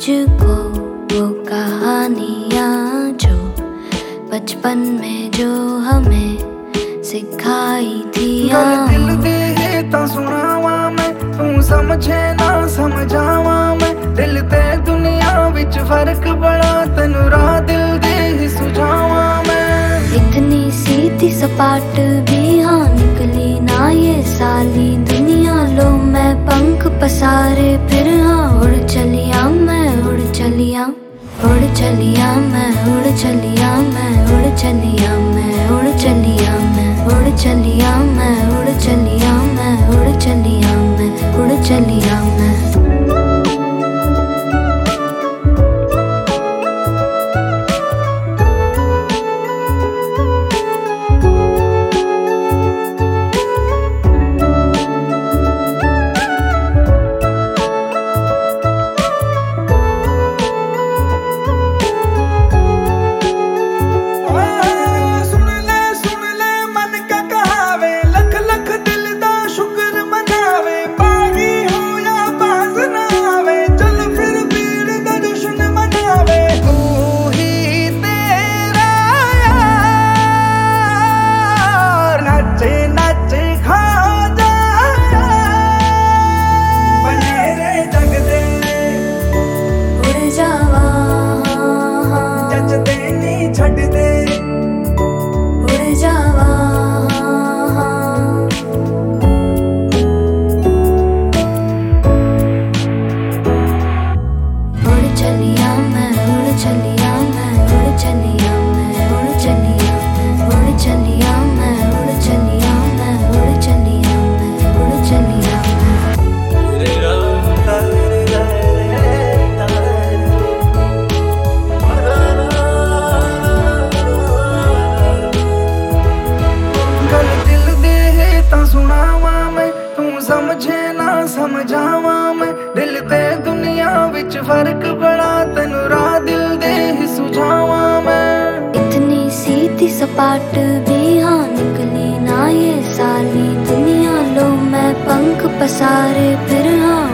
मुझको वो कहानियाँ जो बचपन में जो हमें सिखाई थी। दिल दी तां सुनावा मैं, तू समझे ना समझावा मैं। दिल ते दुनिया विच फर्क बड़ा, तेनू राह दिल दे ही सुझावा मैं। इतनी सीधी सपाट भी हाँ निकली ना ये साली दुनिया। लो मैं पंख पसारे फिर हाँ उड़ चलिया मैं, उड़ चलिया, उड़ चलिया मैं, उड़ चलिया मैं, उड़ चलिया मैं, उड़ चलिया मैं, उड़ चलिया मैं, उड़ चलिया मैं, उड़ चलिया मैं, उड़ चलिया मैं। छड़ दे उड़ जावा उड़ चलिया मैं, उड़ चलिया मैं, उड़ चलिया मैं, उड़ चलिया मैं, उड़ चलिया मैं, उड़ चलिया मैं, उड़ चलिया मैं, उड़ चलिया मैं। सुनावा मैं, तू समझे ना समझावा मैं। दिल ते दुनिया विच फर्क बड़ा, तेनू राह दिल दे ही सुझावा मैं। इतनी सीधी सपाट भी हाँ निकली ना ये साली दुनिया। लो मैं पंख पसारे फिर हाँ